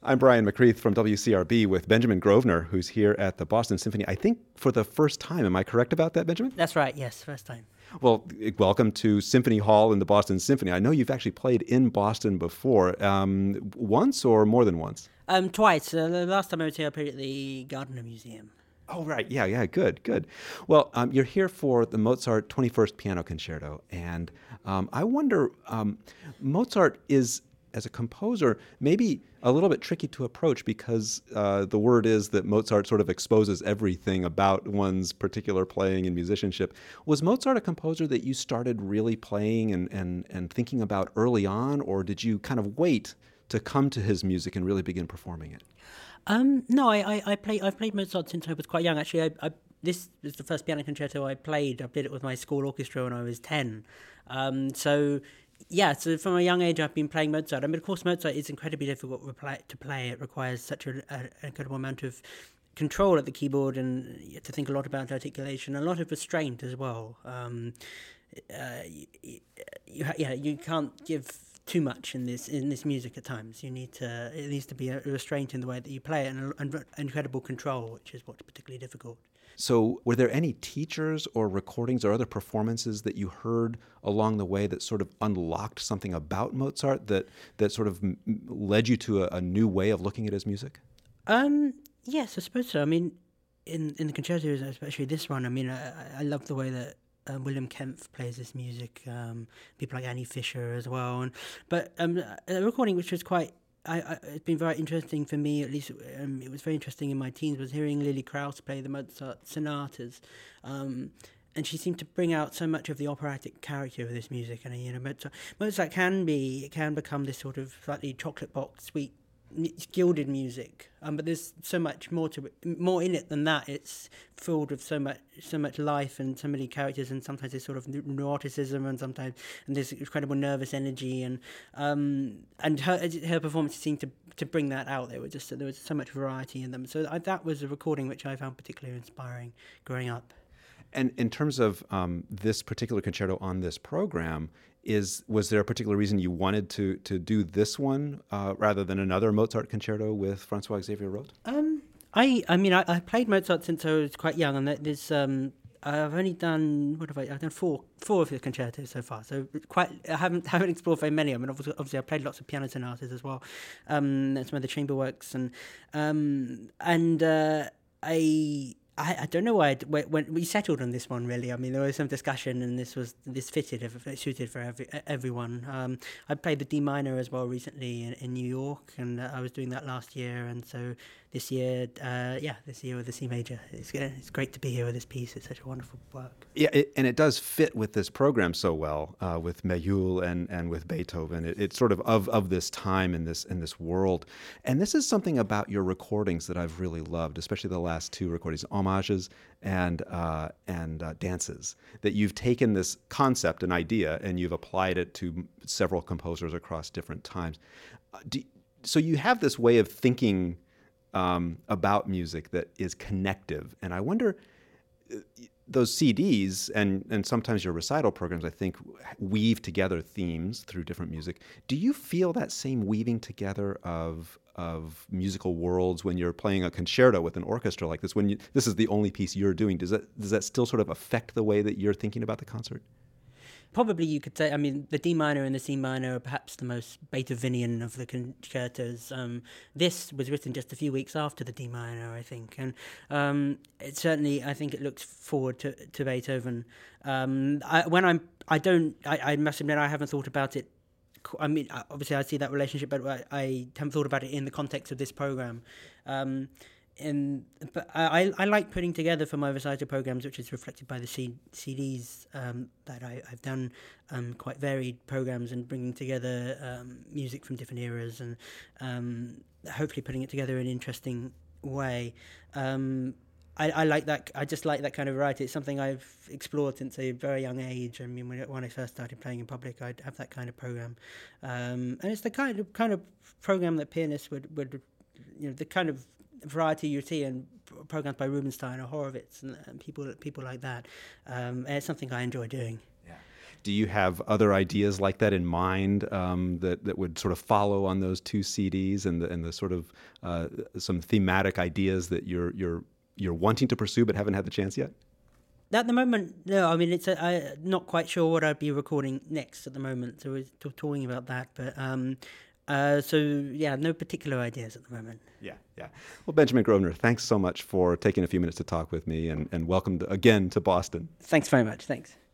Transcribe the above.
I'm Brian McCreath from WCRB with Benjamin Grosvenor, who's here at the Boston Symphony, I think for the first time. Am I correct about that, Benjamin? That's right, yes, first time. Well, welcome to Symphony Hall in the Boston Symphony. I know you've actually played in Boston before, once or more than once? Twice. The last time I was here, I played at the Gardner Museum. Oh, right. Yeah, good. Well, you're here for the Mozart 21st Piano Concerto, and I wonder, Mozart is, as a composer, maybe a little bit tricky to approach because the word is that Mozart sort of exposes everything about one's particular playing and musicianship. Was Mozart a composer that you started really playing and thinking about early on, or did you kind of wait to come to his music and really begin performing it? No, I've played Mozart since I was quite young. Actually, this was the first piano concerto I played. I played it with my school orchestra when I was 10. So from a young age I've been playing Mozart. I mean, of course, Mozart is incredibly difficult to play. It requires such an incredible amount of control at the keyboard, and you have to think a lot about articulation, a lot of restraint as well. You can't give too much in this music at times. It needs to be a restraint in the way that you play it, and incredible control, which is what's particularly difficult. So were there any teachers or recordings or other performances that you heard along the way that sort of unlocked something about Mozart that sort of led you to a new way of looking at his music? Yes, I suppose so. I mean, in the concertos, especially this one, I mean, I love the way that William Kempff plays this music, people like Annie Fisher as well. But a recording which was quite, it's been very interesting for me, at least it was very interesting in my teens, was hearing Lily Krauss play the Mozart sonatas. And she seemed to bring out so much of the operatic character of this music. And, Mozart can become this sort of slightly chocolate box, sweet, gilded music, but there's so much more in it than that. It's filled with so much life and so many characters, and sometimes this sort of neuroticism, and this incredible nervous energy, and her performances seemed to bring that out. There was so much variety in them. So that was a recording which I found particularly inspiring growing up. And in terms of this particular concerto on this program, was there a particular reason you wanted to do this one rather than another Mozart concerto with Francois Xavier Roth? I played Mozart since I was quite young, and there's I've only done I've done four of the concertos so far. So I haven't explored very many. I mean, obviously I played lots of piano sonatas as well, some of the chamber works, I don't know why when we settled on this one, really. I mean, there was some discussion, and this suited for everyone. I played the D minor as well recently in New York, and I was doing that last year, and so this year with the C major. It's great to be here with this piece. It's such a wonderful work. Yeah, and it does fit with this program so well, with Méhul and with Beethoven. It's sort of this time in this world. And this is something about your recordings that I've really loved, especially the last two recordings, homages and dances, that you've taken this concept, an idea, and you've applied it to several composers across different times. So you have this way of thinking about music that is connective. And I wonder, those CDs and sometimes your recital programs, I think, weave together themes through different music. Do you feel that same weaving together of musical worlds when you're playing a concerto with an orchestra like this? This is the only piece you're doing, does that still sort of affect the way that you're thinking about the concert? Probably you could say, I mean, the D minor and the C minor are perhaps the most Beethovenian of the concertos. This was written just a few weeks after the D minor, I think. And I think it looks forward to Beethoven. I must admit, I haven't thought about it. I mean, obviously I see that relationship, but I haven't thought about it in the context of this program. But I like putting together for my recital programs, which is reflected by the CDs that I've done, quite varied programs, and bringing together music from different eras, and hopefully putting it together in an interesting way. I like that. I just like that kind of variety. It's something I've explored since a very young age. I mean, when I first started playing in public, I'd have that kind of program, and it's the kind of program that pianists would the kind of variety you see in programs by Rubinstein or Horowitz and people like that. And it's something I enjoy doing. Yeah. Do you have other ideas like that in mind that would sort of follow on those two CDs and the sort of some thematic ideas that you're wanting to pursue but haven't had the chance yet? At the moment, no. I mean, I'm not quite sure what I'd be recording next at the moment. So we're still talking about that. But so yeah, no particular ideas at the moment. Yeah. Well, Benjamin Grosvenor, thanks so much for taking a few minutes to talk with me, and welcome again to Boston. Thanks very much. Thanks.